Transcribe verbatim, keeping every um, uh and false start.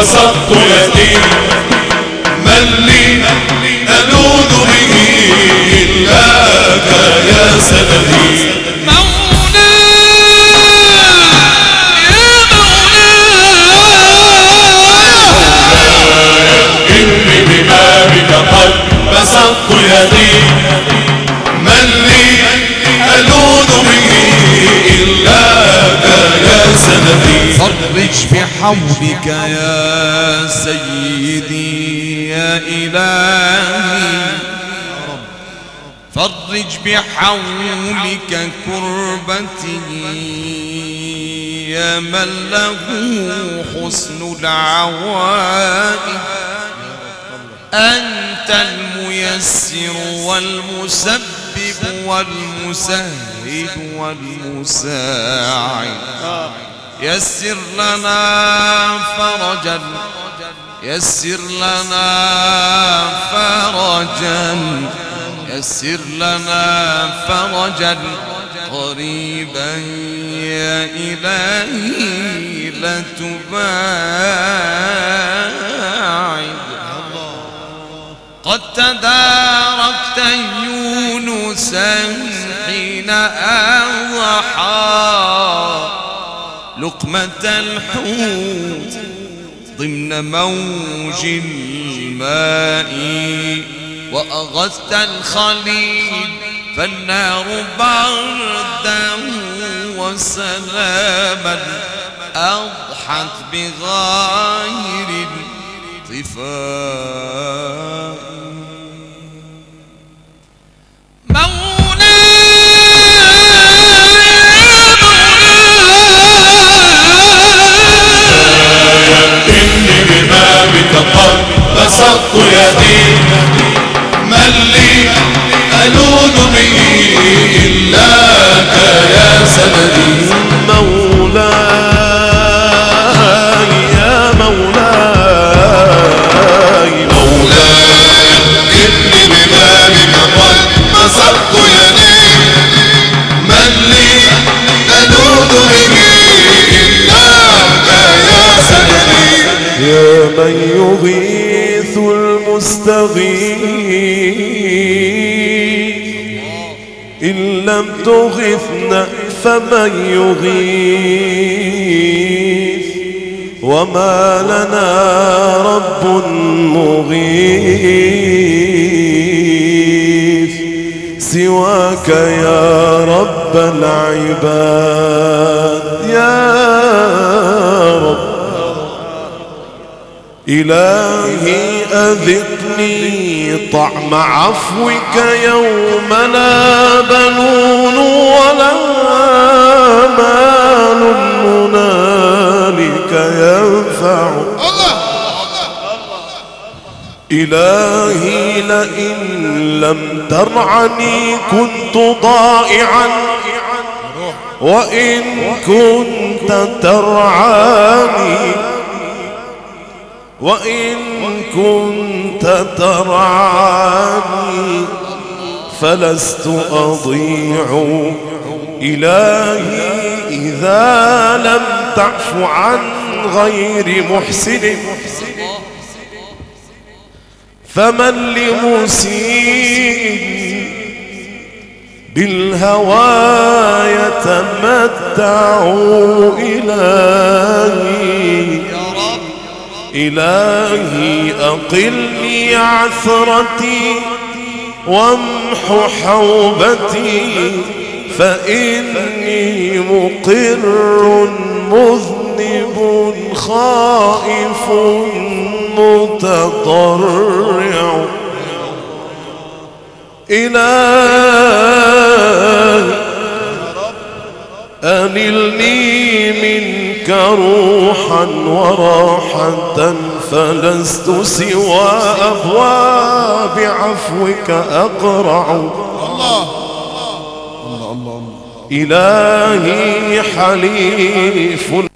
بسطت يدي من لي ألوذ به إلاك يا سندي بسطت يدي من لي ألوذ به إلاك يا سندي فرج بحولك يا سيدي يا إلهي فرج بحولك كربتي يا من له حسن العوائد أنت الميسر والمسبب والمسهل والمساعد يسر لنا فرجا يسر لنا فرجا يسر لنا فرجا قريبا يا إلهي لا تباعد قد تداركت يونسا حين أضحى لقمة الحوت ضمن موج الماء وأغثت الخليل فالنار بردا وسلاما أضحت بغير طفاء قد بسطت يدي من لي ألوذ به إلاك يا سندي مولاي يا مولاي مولاي إني ببابك قد بسطت يدي من لي ألوذ به إلاك يا سندي يا من يغيث المستغيث إن لم تغثنا فمن يغيث وما لنا رب مغيث سواك يا رب العباد يا رب إلهي أذقني طعم عفوك يوم لا بنون ولا مال هنالك ينفع إلهي لئن لم ترعني كنت ضائعا وإن كنت ترعاني وإن كنت ترعاني فلست أضيع إلهي إذا لم تعف عن غير محسن فمن لمسيء بالهوى يتمتع إلهي إلهي أقلني عثرتي وامح حوبتي فإني مقر مذنب خائف متضرع إلهي أنلني منك روحا وراحة فلست سوى أبواب عفوك أقرع الله الله الله إلهي حليف